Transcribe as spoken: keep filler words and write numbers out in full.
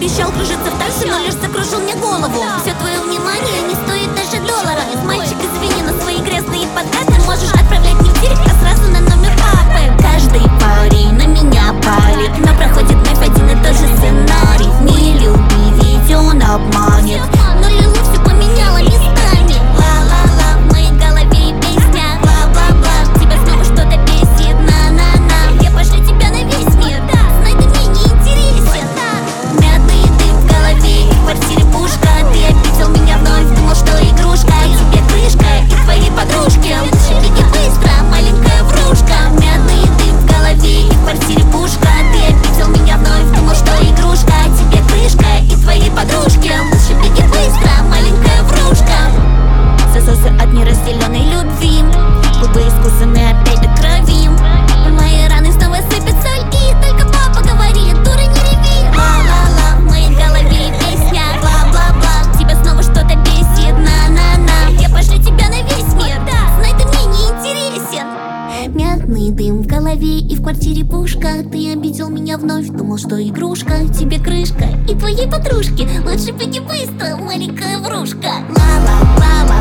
Обещал кружиться в танце, но лишь закружил мне голову. Все твое внимание не стоит даже доллара. Мальчик, извини, но свои грязные подкаты можешь отправлять не в директ, а сразу на номер папы. Каждый парень на меня палит, но проходит вновь один и тот же сценарий. Не люби, ведь он обманет, но Лилу все поменяла местами. Ла-ла-ла, в моей голове и песня бла-бла-бла. Тебя снова что-то бесит, на-на-на. Я пошлю тебя на весь мир, знай, ты мне не интересен. Мятный дым в голове и в квартире пушка. Ты обидел меня вновь, думал, что игрушка. Тебе крышка и твои подружки. Лучше беги быстро, маленькая врушка. Мятный дым в голове и в квартире пушка. Ты обидел меня вновь, думал, что игрушка. Тебе крышка и твои подружки. Лучше беги быстро, маленькая врушка. Засосы от неразделенной любви, губы искусаны опять до крови. В мои раны снова сыпет соль, и только папа говорит: дура, не реви. Ла-ла-ла, в моей голове песня бла-бла-бла. Тебя снова что-то бесит, на-на-на. Я пошлю тебя на весь мир, знай, ты мне не интересен. Мятный дым в голове и в квартире пушка. Ты обидел меня вновь, думал, что игрушка. Тебе крышка и твоей подружки. Лучше беги быстро, маленькая врушка. Ла-ла-ла-ла.